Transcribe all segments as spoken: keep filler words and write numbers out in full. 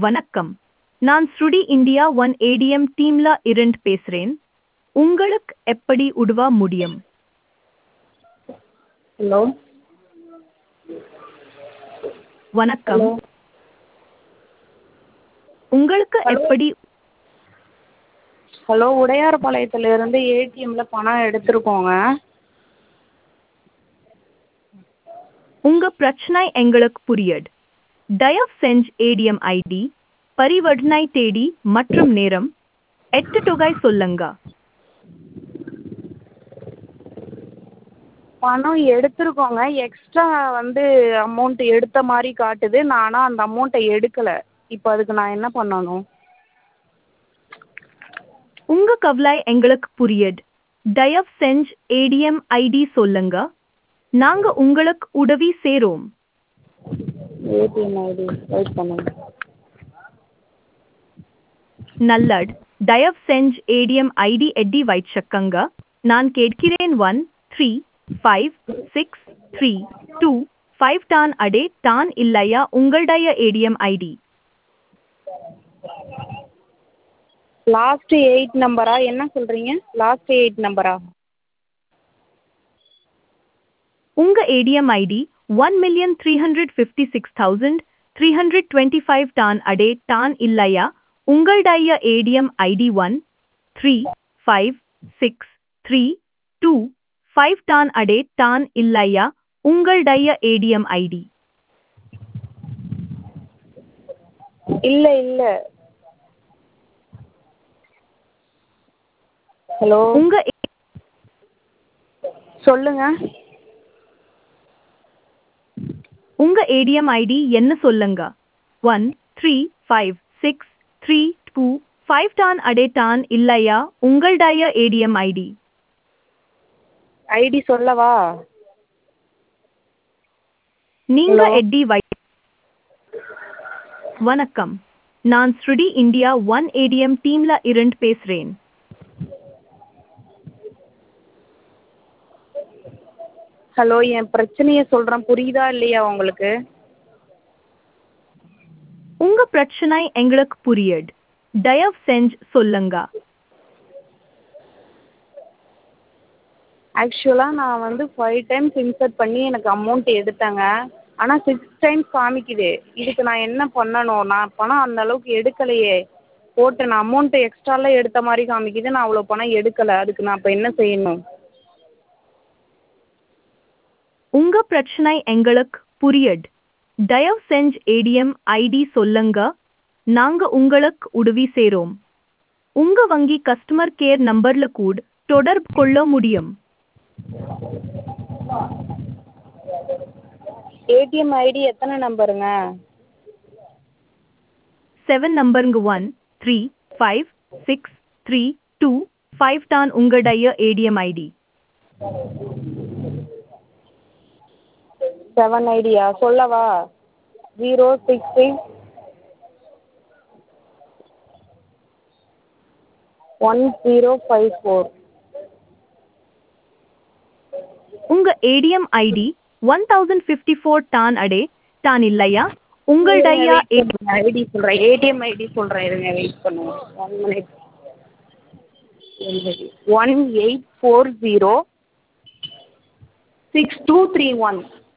வணக்கம். நான் ஸ்ருடி India one ATM டீம்ல இருந்து பேசுறேன். உங்களுக்கு எப்படி உதவ முடியும்? ஹலோ வணக்கம். ஹலோ உங்களுக்கு ஹலோ எப்படி ஹலோ உடையார்பாளையத்துலேருந்து ஏடிஎம்ல பணம் எடுத்திருக்கோங்க. உங்க பிரச்சனை எங்களுக்கு புரியுது. தயவு செஞ்சு ஏடிஎம் ஐடி, பரிவர்த்தனை தேதி மற்றும் நேரம், எட்டு தொகை சொல்லுங்க. பணம் எடுத்திருக்கோங்க. எக்ஸ்ட்ரா வந்து அமௌண்ட் எடுத்த மாதிரி காட்டுது. நான் ஆனால் அந்த அமௌண்ட்டை எடுக்கலை. இப்போ அதுக்கு நான் என்ன பண்ணணும்? உங்க கவலை எங்களுக்கு புரியுது. தயவு செஞ்சு ஏடிஎம் ஐடி சொல்லுங்க. நாங்க உங்களுக்கு உதவி செய்றோம். ஏடிஎம் ஐடி வெயிட் பண்ணுங்க. நல்லது. தயவு செஞ்சு ஏடிஎம் ஐடி எட்டி வைச்சுக்கங்க. நான் கேட்கிறேன் one three five six three two five டான் அடே டான் இல்லையா உங்களுடைய ஏடிஎம் ஐடி? லாஸ்ட்டு எயிட் நம்பரா? என்ன சொல்கிறீங்க? லாஸ்ட் எயிட் நம்பரா? உங்க ATM ID one million three hundred fifty six thousand three hundred twenty five டான் அடே டான் இல்லையா உங்களுடைய ATM ID one three five six three two five டான் அடே டான் இல்லையா உங்களுடைய ஏடிஎம் ஐடி? இல்லை இல்லை. ஹலோ உங்க சொல்லுங்கள். உங்க ஏடிஎம் ஐடி என்ன சொல்லுங்க. One three five six three two five டான் அடே டான் இல்லையா உங்களுடைய ஏடிஎம் ஐடி? ஐடி சொல்லவா? நீங்க ஹலோ எட்டி வை. வணக்கம். நான் ஸ்ருடி இந்தியா ஒன் ஏடிஎம் டீம்ல இருந்து பேசுறேன். ஹலோ என் பிரச்சனையை சொல்கிறேன். புரியுதா இல்லையா உங்களுக்கு? உங்க பிரச்சனை எங்களுக்கு புரியுது. தயவு செஞ்சு சொல்லுங்க. ஆக்சுவலாக நான் வந்து ஃபைவ் டைம்ஸ் இன்சர்ட் பண்ணி எனக்கு அமௌண்ட் எடுத்தேங்க. ஆனால் சிக்ஸ் டைம்ஸ் காமிக்குது. இதுக்கு நான் என்ன பண்ணணும்? நான் பணம் அந்த அளவுக்கு எடுக்கலையே. போட்டு நான் அமௌண்ட்டு எக்ஸ்ட்ராலாம் எடுத்த மாதிரி காமிக்குது. நான் அவ்வளோ பணம் எடுக்கலை. அதுக்கு நான் இப்போ என்ன செய்யணும்? உங்க பிரச்சனை எங்களுக்கு புரியுது. தயவு செஞ்சு ஏடிஎம் ஐடி சொல்லுங்க. நாங்க உங்களுக்கு உதவி செய்றோம். உங்க வங்கி கஸ்டமர் கேர் நம்பர்ல கூட தொடர்பு கொள்ள முடியும். ஏடிஎம் ஐடி எத்தனை நம்பருங்க? செவன் நம்பருங்க. One three five six three two five தான் உங்களுடைய ஏடிஎம் ஐடி. செவன் ஐடியா சொல்லவா? Zero six six one zero five four. உங்க ATM ID one thousand fifty four டான் அடே டான் இல்லையா உங்களுடைய ஐடி சொல்கிறேன். ஏடிஎம் ஐடி சொல்கிறேன். இருங்க வெயிட் பண்ணுங்க. One minute. One eight four zero six two three one.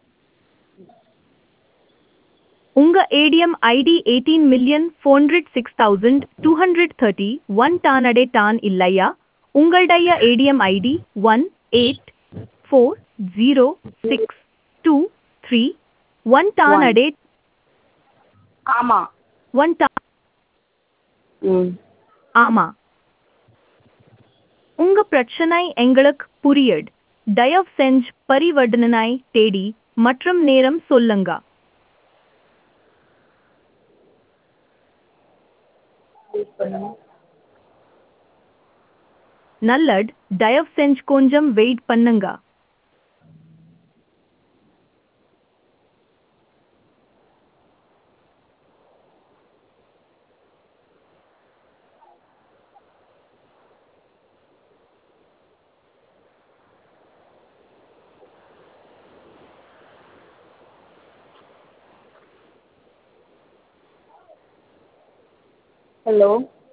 உங்க ATM ID eighteen million four hundred six thousand two hundred thirty one டான் அடே டான் இல்லையா உங்களுடைய ATM ID one eight four zero six two three one டான் One. அடே ஆமாம். One டான். ம் ஆமா. உங்க பிரச்சனை எங்களுக்கு புரியுது. தயவு செஞ்சு பரிவர்த்தனை தேதி மற்றும் நேரம் சொல்லுங்க. வெயிட் பண்ணுங்க. நல்லது. தயவு செஞ்சு கொஞ்சம் வெயிட் பண்ணுங்க. ஹலோ.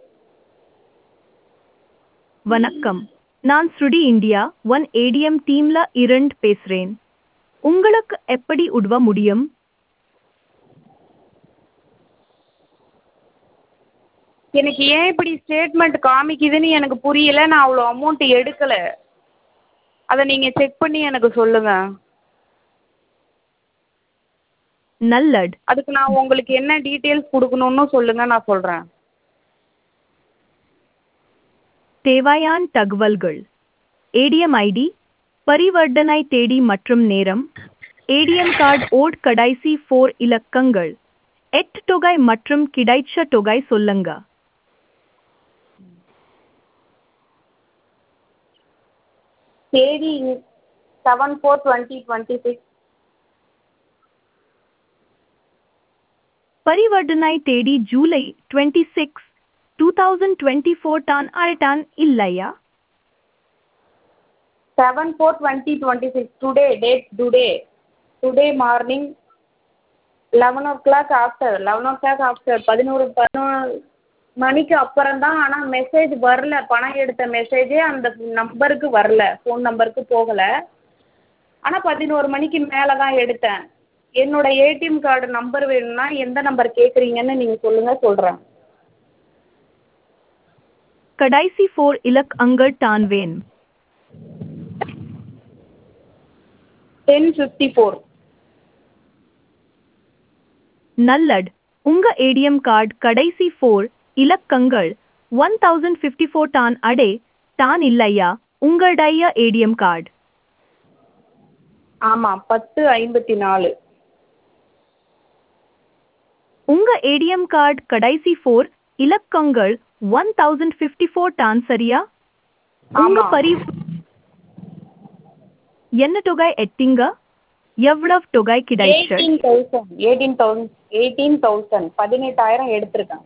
வணக்கம். நான் ஸ்ருடி இந்தியா ஒன் ஏடிஎம் டீம்ல இருந்து பேசுறேன். உங்களுக்கு எப்படி உதவ முடியும்? எனக்கு ஏன் இப்படி ஸ்டேட்மெண்ட் காமிக்குதுன்னு எனக்கு புரியல. நான் அவ்வளோ அமௌண்ட் எடுக்கல. அதை நீங்கள் செக் பண்ணி எனக்கு சொல்லுங்கள். நல்லட். அதுக்கு நான் உங்களுக்கு என்ன டீட்டெயில்ஸ் கொடுக்கணுன்னு சொல்லுங்கள், நான் சொல்கிறேன். தேவையான தகவல்கள்: ஏடிஎம் ஐடி, பரிவர்த்தனை தேதி மற்றும் நேரம், ஏடிஎம் கார்டு ஓட் கடைசி ஃபோர் இலக்கங்கள், எட்டு தொகை மற்றும் கிடைச்ச தொகை சொல்லுங்க. தேதி seven four twenty twenty six. பரிவர்த்தனை தேதி July twenty six two thousand twenty four டான் ஆயிட்டான் இல்லையா? Seven four twenty twenty six. Today date today today morning eleven o'clock after eleven o'clock after பதினோரு பதினொன்று மணிக்கு அப்புறம் தான். ஆனால் மெசேஜ் வரல. பணம் எடுத்த மெசேஜே அந்த நம்பருக்கு வரல, ஃபோன் நம்பருக்கு போகலை. ஆனால் பதினோரு மணிக்கு மேலே தான் எடுத்தேன். என்னோடய ஏடிஎம் கார்டு நம்பர் வேணும்னா எந்த நம்பர் கேட்குறீங்கன்னு நீங்கள் சொல்லுங்கள், சொல்கிறேன். கடைசி ஃபோர் இலக்கங்கள் தான் வேணும். Ten fifty four. நல்லட். உங்க ஏடிஎம் கார்டு கடைசி ஃபோர் இலக்கங்கள் ஒன் தௌசண்ட் ஃபிஃப்டி ஃபோர் டான் அடே டான் இல்லையா? உங்களுடைய ஏடிஎம் கார்டு ஆமாம், பத்து ஐம்பத்தி நாலு. உங்க ஏடிஎம் கார்டு கடைசி ஃபோர் இலக்கங்கள் ஒன் தௌசண்ட் ஃபிஃப்டி ஃபோர் டான் சரியா? உங்க ஆமாம். பரி என்ன தொகை எட்டிங்க? எவ்வளவு தொகை கிடைச்சது? Eighteen thousand eighteen thousand eighteen thousand பதினெட்டாயிரம் எடுத்திருக்கேன்.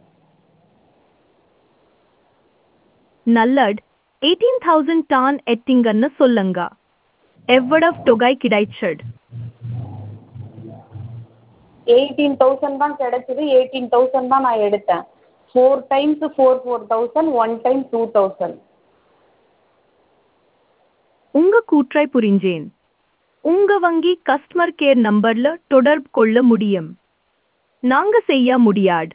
நல்லட். எயிட்டீன் தௌசண்ட் டான் எட்டிங்கன்னு சொல்லுங்க. எவ்வளவு தொகை கிடைச்சது? எயிட்டீன் தௌசண்ட் தான் கிடைச்சிது. எயிட்டீன் தௌசண்ட் தான் நான் எடுத்தேன். Four times four four thousand one time two thousand. உங்க கூற்றை புரிஞ்சேன். உங்க வங்கி கஸ்டமர் கேர் நம்பர்ல தொடர்பு கொள்ள முடியும். நாங்க செய்ய முடியாது.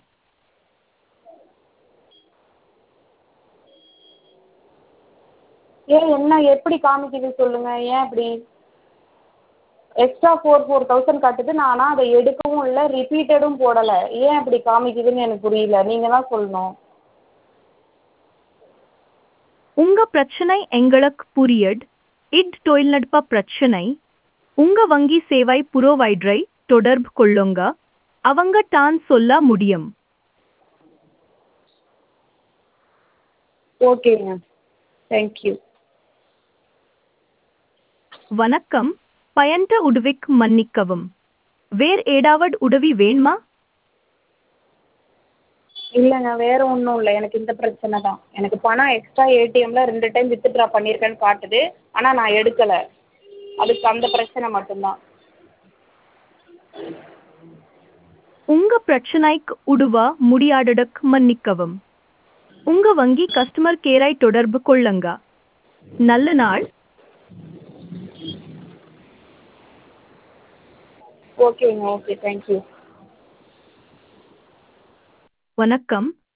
ஏன் என்ன எப்படி காமிக்குது சொல்லுங்கள், ஏன் இப்படி எக்ஸ்ட்ரா ஃபோர் ஃபோர் தௌசண்ட் காட்டுது. நான் ஆனால் அதை எடுக்கவும் இல்லை, ரிப்பீட்டடும் போடலை. ஏன் இப்படி காமிக்குதுன்னு எனக்கு புரியல, நீங்கள் தான் சொல்லணும். உங்க பிரச்சனை எங்களுக்கு புரியுது. இது தொழில்நுட்ப பிரச்சனை. உங்க வங்கி சேவை புரோவைடரை தொடர்பு கொள்ளுங்க. அவங்க தான் சொல்ல முடியும். ஓகேங்க, தேங்க்யூ. வணக்கம். பயன்ட உதவிக்கு மன்னிக்கவும். வேறு ஏதாவது உதவி வேணுமா? இல்லைங்க, வேறு ஒன்றும் இல்லை. எனக்கு இந்த பிரச்சனை தான். எனக்கு பணம் எக்ஸ்ட்ரா ஏடிஎம்மில் ரெண்டு டைம் வித்ட்ரா பண்ணியிருக்கேன்னு காட்டுது. ஆனால் நான் எடுக்கலை. அதுக்கு அந்த பிரச்சனை மட்டும்தான். உங்க பிரச்சனைக்கு உதவ முடியாததுக்கு மன்னிக்கவும். உங்க வங்கி கஸ்டமர் கேரை தொடர்பு கொள்ளுங்க. நல்ல நாள். ஓகேங்க, ஓகே, தேங்க்யூ. வணக்கம்.